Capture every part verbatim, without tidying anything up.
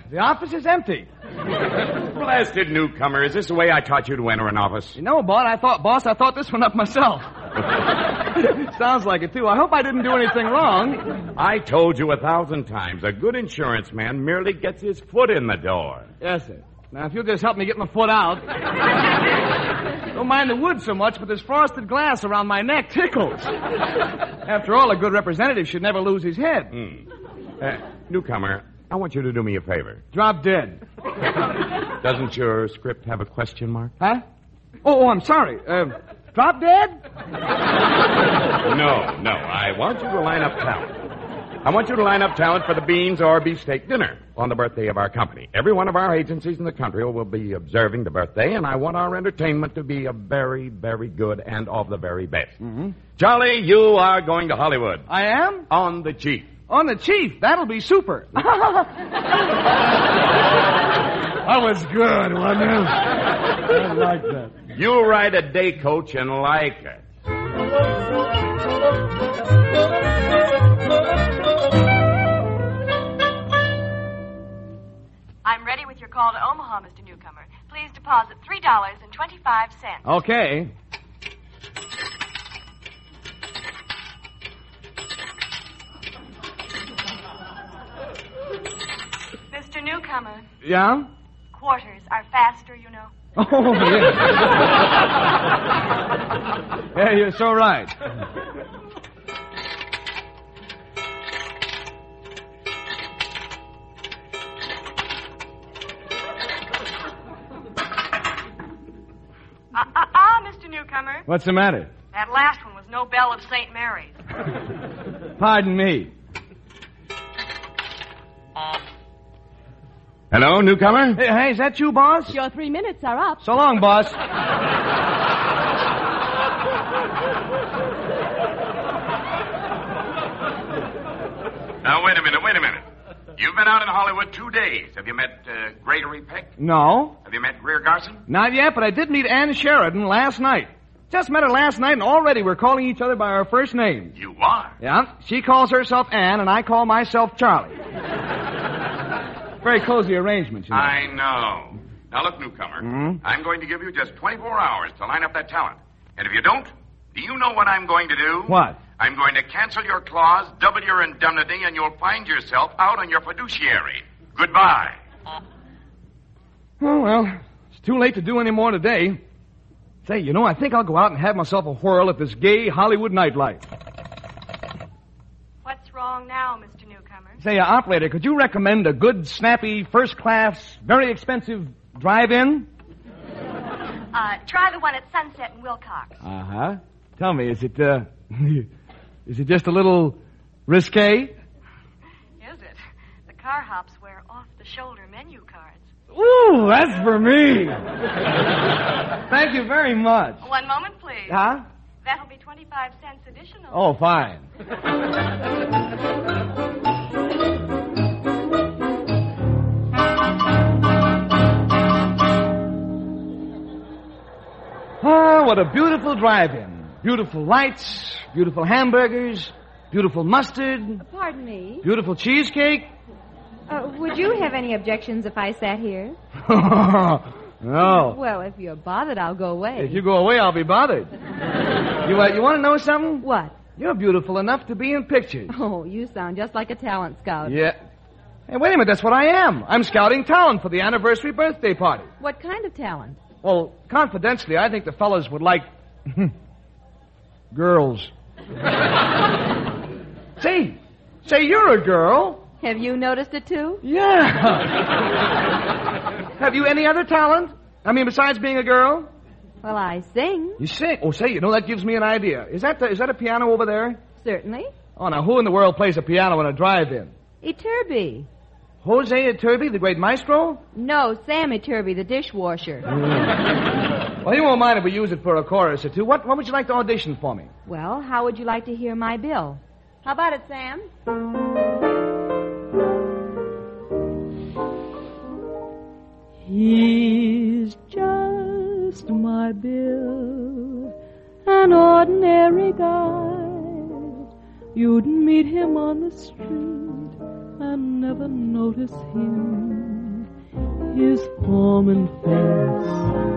The office is empty. Blasted newcomer. Is this the way I taught you to enter an office? You know, boss, I thought, boss, I thought this one up myself. Sounds like it, too. I hope I didn't do anything wrong. I told you a thousand times, a good insurance man merely gets his foot in the door. Yes, sir. Now, if you'll just help me get my foot out. Don't mind the wood so much, but this frosted glass around my neck tickles. After all, a good representative should never lose his head. Hmm. Uh, newcomer, I want you to do me a favor. Drop dead. Doesn't your script have a question mark? Huh? Oh, oh I'm sorry. Uh, drop dead? No, no. I want you to line up talent. I want you to line up talent for the beans or beefsteak dinner on the birthday of our company. Every one of our agencies in the country will be observing the birthday, and I want our entertainment to be a very, very good and of the very best. Mm-hmm. Charlie, you are going to Hollywood. I am? On the Chief. On the Chief. That'll be super. That was good, wasn't it? I like that. You ride a day coach and like it. I'm ready with your call to Omaha, Mister Newcomer. Please deposit three dollars and twenty-five cents. Okay. Mister Newcomer, Yeah? quarters are faster, you know. Oh, yeah. Yeah, you're so right. Ah, ah, ah, Mister Newcomer. What's the matter? That last one was no bell of Saint Mary's. Pardon me. Hello, newcomer? Hey, hey, is that you, boss? Your three minutes are up. So long, boss. Now, wait a minute, wait a minute. You've been out in Hollywood two days. Have you met uh, Gregory Peck? No. Have you met Greer Garson? Not yet, but I did meet Ann Sheridan last night. Just met her last night, and already we're calling each other by our first names. You are? Yeah. She calls herself Ann, and I call myself Charlie. Very cozy arrangement, you know. I know. Now, look, newcomer. Mm-hmm. I'm going to give you just twenty-four hours to line up that talent. And if you don't, do you know what I'm going to do? What? I'm going to cancel your clause, double your indemnity, and you'll find yourself out on your fiduciary. Goodbye. Oh, well, it's too late to do any more today. Say, you know, I think I'll go out and have myself a whirl at this gay Hollywood nightlife. What's wrong now, Mister Newcomer? Say, uh, operator, could you recommend a good, snappy, first-class, very expensive drive-in? Uh, try the one at Sunset and Wilcox. Uh-huh. Tell me, is it, uh... is it just a little risque? Is it? The car hops wear off-the-shoulder menu cards. Ooh, that's for me. Thank you very much. One moment, please. Huh? That'll be twenty-five cents additional. Oh, fine. Ah, what a beautiful drive-in. Beautiful lights, beautiful hamburgers, beautiful mustard, Pardon me. beautiful cheesecake. Uh, would you have any objections if I sat here? No. Well, if you're bothered, I'll go away. If you go away, I'll be bothered. You, uh, you want to know something? What? You're beautiful enough to be in pictures. Oh, you sound just like a talent scout. Yeah. Hey, wait a minute. That's what I am. I'm scouting talent for the anniversary birthday party. What kind of talent? Well, confidentially, I think the fellas would like... girls. Say, say, you're a girl. Have you noticed it, too? Yeah. Have you any other talent? I mean, besides being a girl? Well, I sing. You sing? Oh, say, you know, that gives me an idea. Is that the, is that a piano over there? Certainly. Oh, now, who in the world plays a piano in a drive-in? Iturbi. Jose Iturbi, the great maestro? No, Sam Iturbi, the dishwasher. Well, he won't mind if we use it for a chorus or two. What, what would you like to audition for me? Well, how would you like to hear my bill? How about it, Sam? He's just my Bill, an ordinary guy. You'd meet him on the street and never notice him his form and face,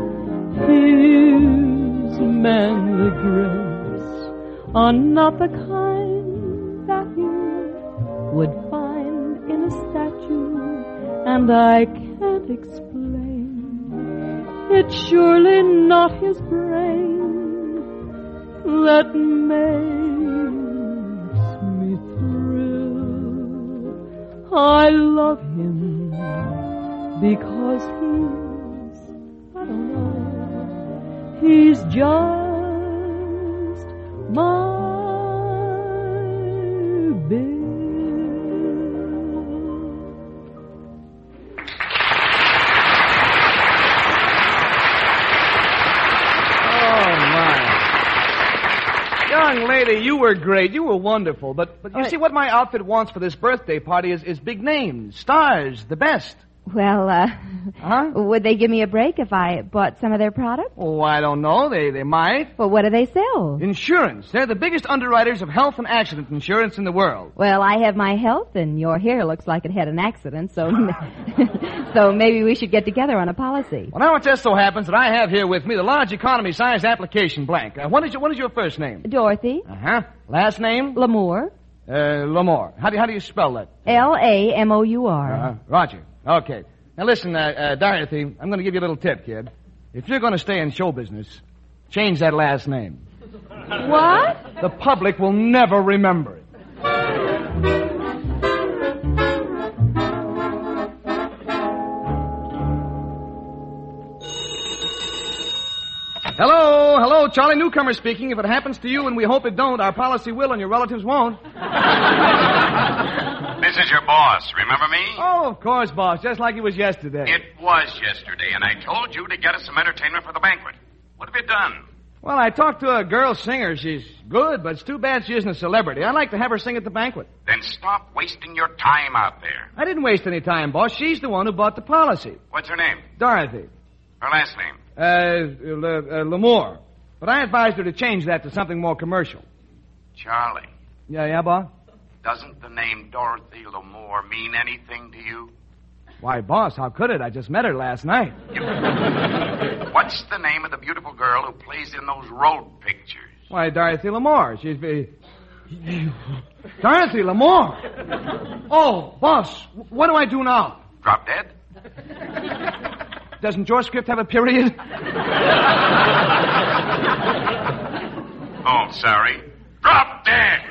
his manly grace are not the kind that you would find in a statue, and I can't explain. It's surely not his brain that makes me thrill. I love him because he's, I don't know, he's just my Bill. Young lady, you were great. You were wonderful. But, but you see, what my outfit wants for this birthday party is, is big names, stars, the best. Well, uh, Huh? would they give me a break if I bought some of their products? Oh, I don't know. They they might. Well, what do they sell? Insurance. They're the biggest underwriters of health and accident insurance in the world. Well, I have my health, and your hair looks like it had an accident, so so maybe we should get together on a policy. Well, now it just so happens that I have here with me the large economy size application blank. Uh, what is your, what is your first name? Dorothy. Uh-huh. Last name? Lamour. Uh, Lamore. How do, how do you spell that? L A M O U R. Uh-huh. Roger. Okay. Now listen, uh, uh, Dorothy, I'm going to give you a little tip, kid. If you're going to stay in show business, change that last name. What? The public will never remember it. Hello, hello, Charlie Newcomer speaking. If it happens to you, and we hope it don't, our policy will and your relatives won't. This is your boss. Remember me? Oh, of course, boss, just like it was yesterday. It was yesterday, and I told you to get us some entertainment for the banquet. What have you done? Well, I talked to a girl singer. She's good, but it's too bad she isn't a celebrity. I'd like to have her sing at the banquet. Then stop wasting your time out there. I didn't waste any time, boss. She's the one who bought the policy. What's her name? Dorothy. Her last name? Uh, Le, uh, Lamore. But I advised her to change that to something more commercial. Charlie. Yeah, yeah, boss? Doesn't the name Dorothy Lamore mean anything to you? Why, boss, how could it? I just met her last night. What's the name of the beautiful girl who plays in those road pictures? Why, Dorothy Lamore. She's... Uh, Dorothy Lamore! Oh, boss, what do I do now? Drop dead? Doesn't your script have a period? Oh, sorry. Drop dead!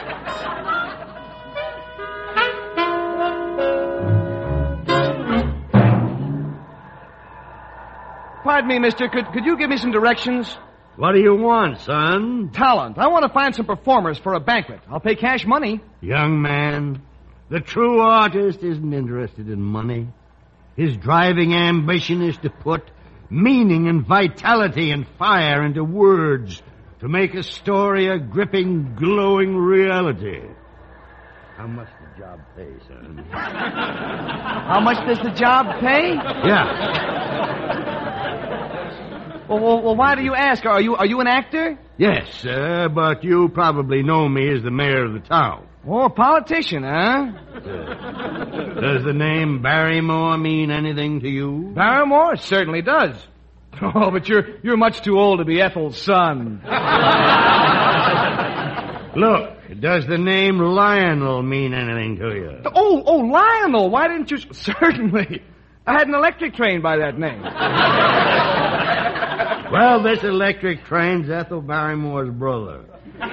Pardon me, mister. Could, could you give me some directions? What do you want, son? Talent. I want to find some performers for a banquet. I'll pay cash money. Young man, the true artist isn't interested in money. His driving ambition is to put meaning and vitality and fire into words to make a story a gripping, glowing reality. How much the job pay, son? How much does the job pay? Yeah. Well, well, well, why do you ask? Are you are you an actor? Yes, sir, but you probably know me as the mayor of the town. Oh, a politician, huh? Does the name Barrymore mean anything to you? Barrymore? It certainly does. Oh, but you're you're much too old to be Ethel's son. Look, does the name Lionel mean anything to you? Oh, oh, Lionel. Why didn't you... Certainly. I had an electric train by that name. Well, this electric train's Ethel Barrymore's brother.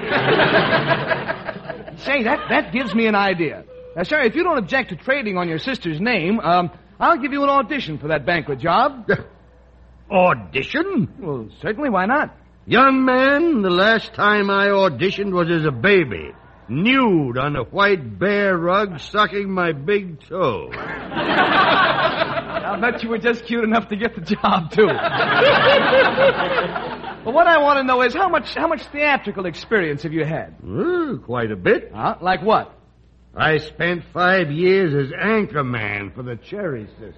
Say, that, that gives me an idea. Now, sir, if you don't object to trading on your sister's name, um, I'll give you an audition for that banquet job. Audition? Well, certainly, why not? Young man, the last time I auditioned was as a baby, nude on a white bear rug, sucking my big toe. I'll bet you were just cute enough to get the job, too. But what I want to know is how much how much theatrical experience have you had? Uh, quite a bit. Huh? Like what? I spent five years as anchorman for the Cherry Sisters.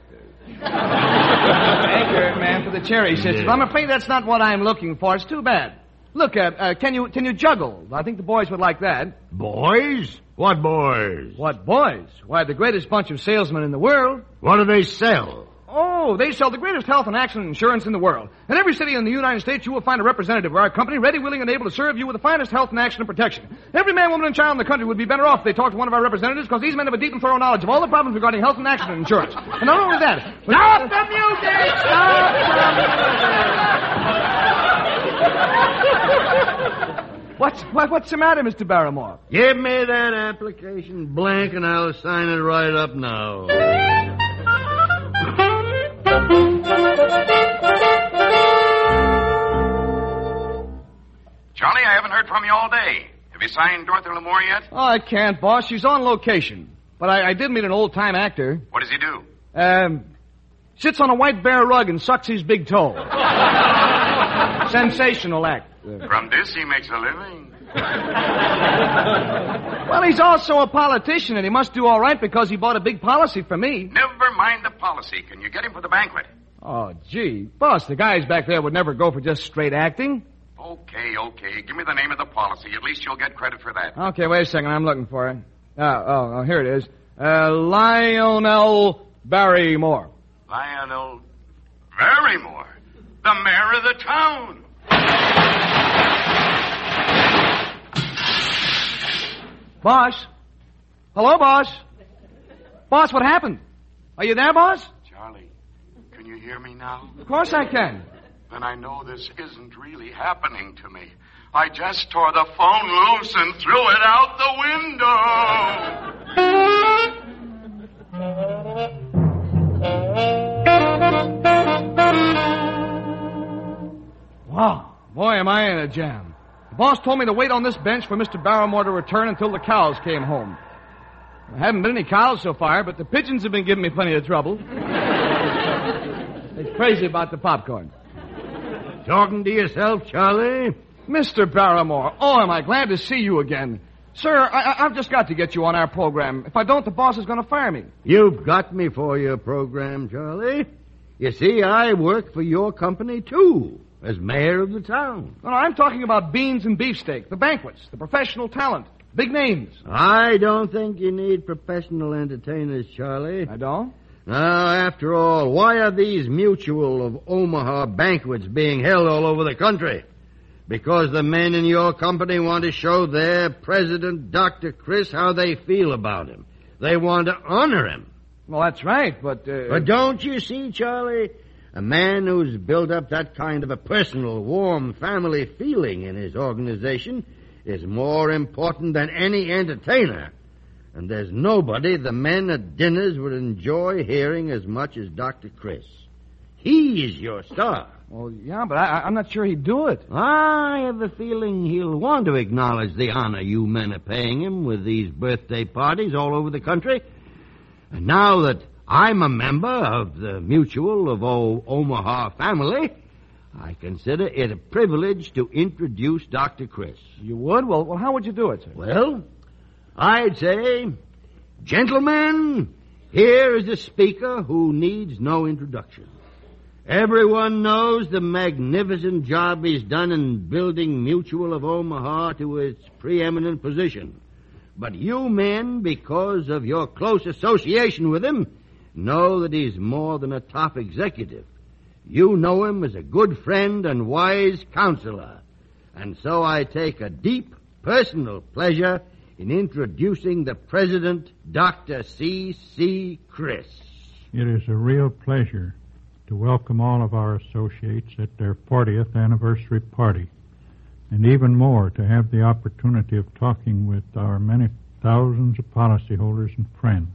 Anchor man for the Cherry Sisters. Yeah. I'm afraid that's not what I'm looking for. It's too bad. Look, uh, uh, can you can you juggle? I think the boys would like that. Boys? What boys? What boys? Why, the greatest bunch of salesmen in the world. What do they sell? Oh, Oh, they sell the greatest health and accident insurance in the world. In every city in the United States, you will find a representative of our company ready, willing, and able to serve you with the finest health and accident protection. Every man, woman, and child in the country would be better off if they talked to one of our representatives because these men have a deep and thorough knowledge of all the problems regarding health and accident insurance. And not only that... But Stop the music! Stop the music! What's, what, what's the matter, Mister Barrymore? Give me that application blank and I'll sign it right up now. Charlie, I haven't heard from you all day. Have you signed Dorothy Lamour yet? Oh, I can't, boss. She's on location. But I, I did meet an old-time actor. What does he do? Um, sits on a white bear rug and sucks his big toe. Sensational act. From this, he makes a living. Well, he's also a politician, and he must do all right because he bought a big policy for me. Never mind the policy. Can you get him for the banquet? Oh, gee. Boss, the guys back there would never go for just straight acting. Okay, okay. Give me the name of the policy. At least you'll get credit for that. Okay, wait a second. I'm looking for it. Oh, oh, oh here it is. Uh, Lionel Barrymore. Lionel Barrymore, the mayor of the town. Boss? Hello, boss? Boss, what happened? Are you there, boss? Charlie, can you hear me now? Of course I can. Then I know this isn't really happening to me. I just tore the phone loose and threw it out the window. Wow. Boy, am I in a jam. The boss told me to wait on this bench for Mister Barrymore to return until the cows came home. There haven't been any cows so far, but the pigeons have been giving me plenty of trouble. They're crazy about the popcorn. Talking to yourself, Charlie? Mister Barrymore, oh, am I glad to see you again. Sir, I, I've just got to get you on our program. If I don't, the boss is going to fire me. You've got me for your program, Charlie. You see, I work for your company, too, as mayor of the town. No, no, I'm talking about beans and beefsteak, the banquets, the professional talent, big names. I don't think you need professional entertainers, Charlie. I don't? Now, after all, why are these Mutual of Omaha banquets being held all over the country? Because the men in your company want to show their president, Doctor Chris, how they feel about him. They want to honor him. Well, that's right, but... Uh... But don't you see, Charlie? A man who's built up that kind of a personal, warm family feeling in his organization is more important than any entertainer. And there's nobody the men at dinners would enjoy hearing as much as Doctor Chris. He's your star. Well, yeah, but I, I'm not sure he'd do it. I have a feeling he'll want to acknowledge the honor you men are paying him with these birthday parties all over the country. And now that I'm a member of the Mutual of o- Omaha family, I consider it a privilege to introduce Doctor Chris. You would? Well, well, how would you do it, sir? Well, I'd say, gentlemen, here is a speaker who needs no introduction. Everyone knows the magnificent job he's done in building Mutual of Omaha to its preeminent position. But you men, because of your close association with him, know that he's more than a top executive. You know him as a good friend and wise counselor. And so I take a deep personal pleasure in introducing the president, Doctor C C Chris. It is a real pleasure to welcome all of our associates at their fortieth anniversary party, and even more to have the opportunity of talking with our many thousands of policyholders and friends.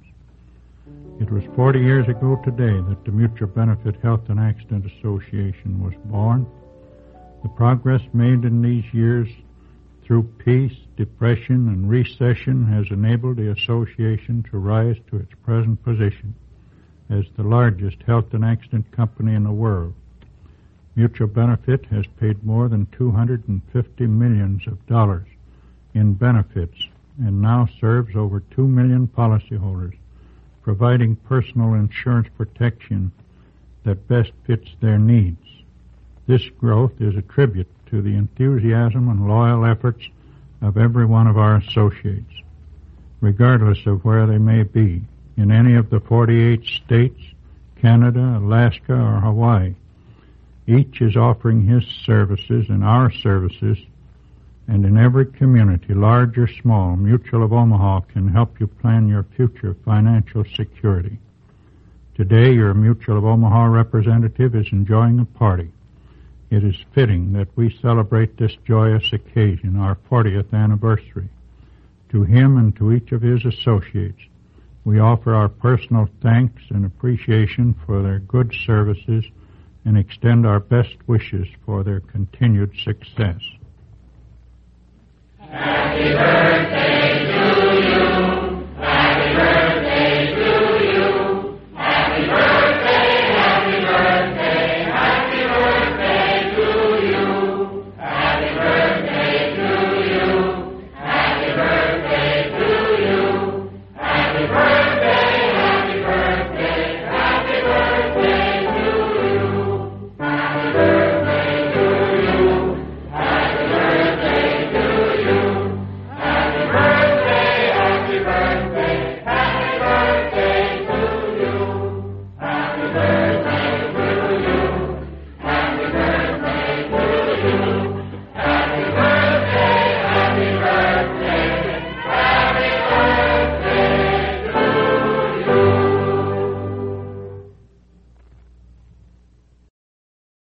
It was forty years ago today that the Mutual Benefit Health and Accident Association was born. The progress made in these years through peace, depression, and recession has enabled the association to rise to its present position as the largest health and accident company in the world. Mutual Benefit has paid more than two hundred fifty millions of dollars in benefits and now serves over two million policyholders, providing personal insurance protection that best fits their needs. This growth is a tribute to the enthusiasm and loyal efforts of every one of our associates, regardless of where they may be, in any of the forty-eight states, Canada, Alaska, or Hawaii. Each is offering his services and our services, and in every community, large or small, Mutual of Omaha can help you plan your future financial security. Today, your Mutual of Omaha representative is enjoying a party. It is fitting that we celebrate this joyous occasion, our fortieth anniversary. To him and to each of his associates, we offer our personal thanks and appreciation for their good services and extend our best wishes for their continued success. Happy birthday to